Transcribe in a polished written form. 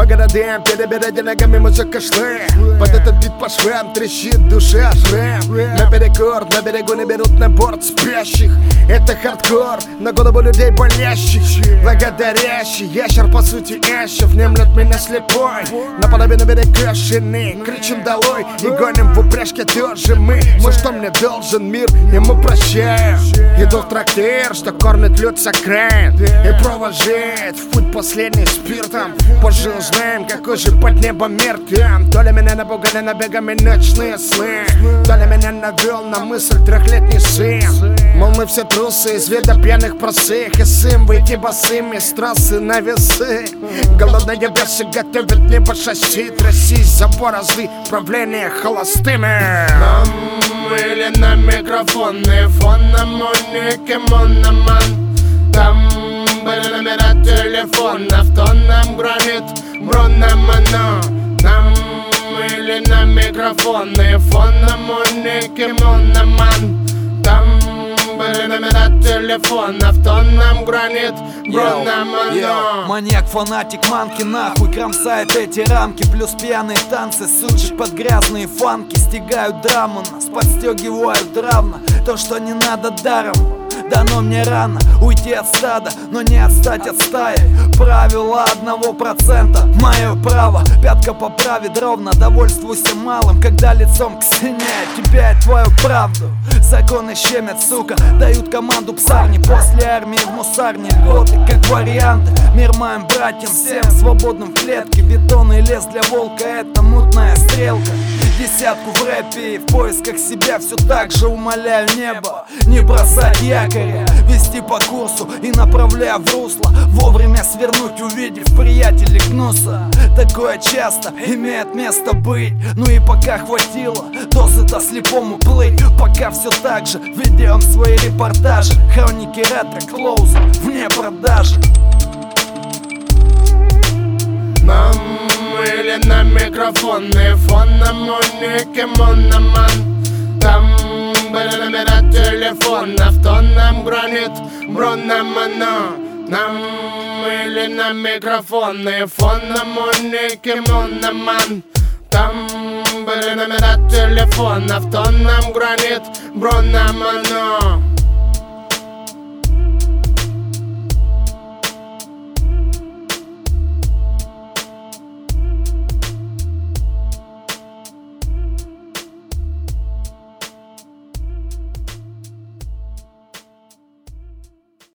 по городам, перебирая ногами музыка шлем. Под этот бит по швам трещит душа жрем. Наперекор, на берегу не берут на борт спящих. Это хардкор, на голову людей болящих. Благодарящий ящер, по сути, ящер. Внемлет меня слепой. Наполовину берега шины. Кричим долой и гоним в упряжке тоже мы. Что мне должен мир, ему прощаю. Иду в трактир, что кормит люд с окраин. И провожает в путь последний спиртом. Позже узнаем, какой же под небом мир там. То ли меня напугали набегами ночные сны, то ли меня навел на мысль трехлетний сын. Мол, мы все трусы из вида пьяных просых. И сын выйти босыми с трассы на весы. Голодные бесы готовят небо шасси. Трясись за борозды, правление холостыми. Или на микрофоне, фон на монике, мономан. Там были номера телефонов, то нам гранит брономано. Нам или на микрофоне, фон на монике, мономан. Там были номера телефонов, то нам гранит брономано. Маньяк, фанатик, манки, нахуй кромсает эти рамки. Плюс пьяные танцы, сучек под грязные фанки. Стягают драму нас, подстегивают равно. То, что не надо даром, дано мне рано уйти от стада, но не отстать от стаи. Правило 1%, мое право. Пятка поправит ровно, довольствуйся малым, когда лицом к стене тебя и твою правду. Законы щемят, сука, дают команду псарни. После армии в мусарне льготы, как варианты. Мир моим братьям, всем свободным в клетке. Бетонный лес для волка, это мутная стрелка. Десятку в рэпе и в поисках себя все так же умоляю небо не бросать якоря, вести по курсу и направляя в русло. Вовремя свернуть, увидев приятелей гнуса. Такое часто имеет место быть. Ну и пока хватило дозы-то слепому плыть. Пока все так же ведем свои репортажи. Хроники ретро-клоуз вне продажи. Нам или на микрофоне, фон на монике, мономан. Там были номера телефонов, то нам гранит брономано. Нам или на микрофоне, фон на монике, мономан. Там были номера телефонов, то нам гранит брономано.